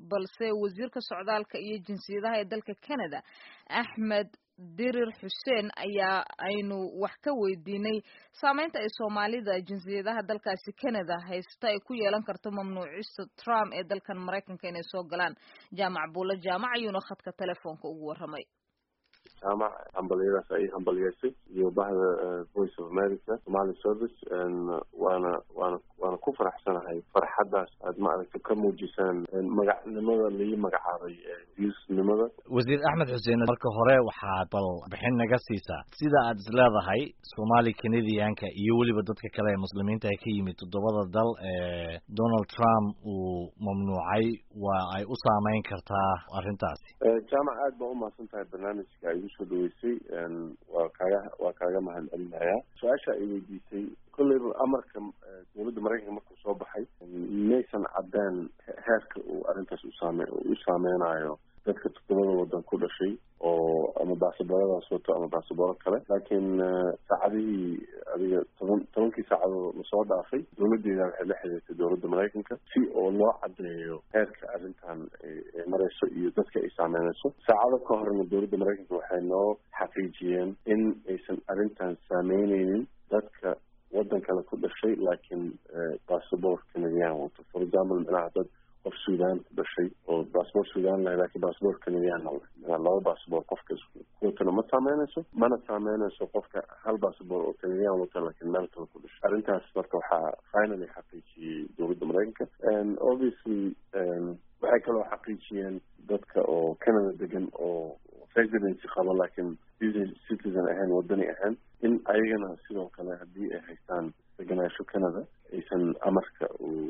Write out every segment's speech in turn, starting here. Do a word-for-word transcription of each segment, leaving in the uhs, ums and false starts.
balse wasiirka socdaalka iyo jinsiyadaha ee dalka Canada Axmed Dirir Xuseen ayaa aynu wax ka weydiinay saameynta ay Soomaalida jinsiyadaha dalkaasi Canada haysta ay ku yeelan karto mamnuucista Trump ee dalkan Mareykanka inay soo galaan. Jaamac Buula Jaamac ayuuna khadka telefoonka ugu waramay. jaamac hambaliyadaas ay hambaliyasay iyo bahda Voice of America Somali Service waana waana waana ku faraxsanahay farxadaas aad ma aragto ka muujisaan magacnimada la magacaabay diisnimada. Wasiir Axmed Xuseen, marka hore waxaad bal bixin naga siisaa sida aad isleedahay Somali Canadianka iyo waliba dadka kale ee muslimiinta ay ka yimid toddobada dal ee Donald Trump uu mamnuucay waa ay u saameyn kartaa arrintaasi. jaamac aad baa u mahadsantahay barnaamijka ay soo dhaweysay waa kaaga waa kaaga mahadcelinayaa. su-aasha ay weydiisay kolley amarka dowladda Mareykanka markuu soo baxay maysan caddaan heerka uu arrintaas u saame u saameynayo dadka toddobada waddan ku dhashay oo ama baasabooradaas wato ama baasabooro kale, laakiin saacadihii adiga toban tobankii saacadood lasoo dhaafay dowladdeeda waxay la xiriirtay dowladda Mareykanka si oo loo caddeeyo heerka arrintan ay marayso iyo dadka ay saameynayso. saacado ka horna dowladda Mareykanka waxay noo xaqiijiyeen in aysan arrintan saameyneynin dadka waddan kale ku dhashay laakiin baasaboor Canadian wato. for example micnaha dad qof Suudaan ku dhashay oo baasaboor Suudaan leh laakiin baasaboor Canadian leh, laba baasaboor qofka kuwatana ma saameynayso, mana saameynayso qofka hal baasaboor oo Canadian wata laakiin meel kale ku dhashay. arrintaas marka waxaa finally xaqiijiyey dowladda Mareykanka. obviously waxay kaloo xaqiijiyeen dadka oo Canada degan oo residency qaba laakiin citizen ahayn wadani ahayn in ayagana sidoo kale haddii ay haystaan deganaansho Canada aysan amarka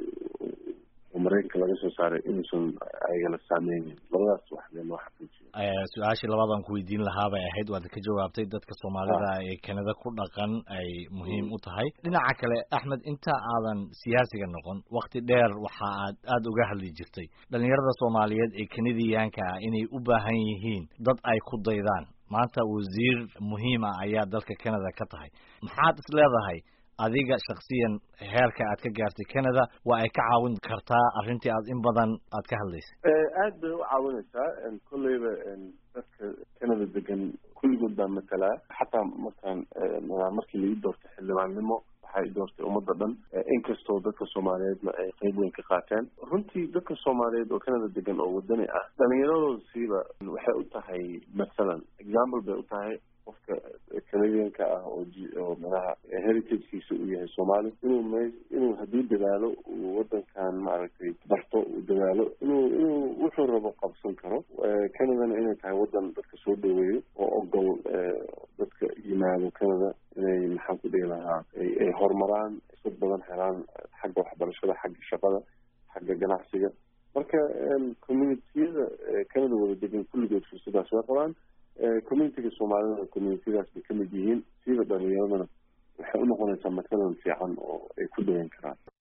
Mareykanka laga soo saaray inuusan ayagana saameynin. labadaas wax loo xaqiijiyay. su-aashii labadan ku weydiin lahaa bay ahayd waad ka jawaabtay. dadka Soomaalida ee Canada ku dhaqan ay muhiim u tahay. dhinaca kale Axmed, inta aadan siyaasiga noqon waqti dheer waxa aad aad uga hadli jirtay dhalinyarada Soomaaliyeed ee Canadianka ah inay u baahan yihiin dad ay ku daydaan. maanta wasiir muhiim ah ayaa dalka Canada ka tahay. maxaad is leedahay adiga shakhsiyan heerka aad ka gaartay Canada waa ay ka caawin kartaa arrintii aad in badan aad ka hadlaysay? aad bay u caawinaysaa. kolleyba dadka Canada degan kulligood baa matalaa. xataa markaan markii la ii doortay xildhibaannimo waxay doortay ummadda dhan, inkastoo dadka Soomaaliyeedna ay qayb weyn ka qaateen. runtii dadka Soomaaliyeed oo Canada degan oo wadani ah dhalinyaradooda waxay u tahay masalan example bay u tahay qofka Canadianka ah oo oo madaxa heritage-kiisa uu yahay Soomaali inuu inuu haddii dadaalo uu waddankan maaragtay barto uu dadaalo inuu inuu wuxuu rabo qabsan karo. Canadana inay tahay waddan dadka soo dhaweeyo oo ogol dadka yimaado Canada inay maxaan ku dhihi lahaa ay horumaraan, dad badan helaan xagga waxbarashada, xagga shaqada, xagga ganacsiga. marka community-yada Canada wada degan kulligood fursadaas way qabaan. community-ga Soomaalida community-daas bay ka mid yihiin. sida dhalinyaradana waxay u noqonaysaa matalan fiican oo ay ku dayan karaan.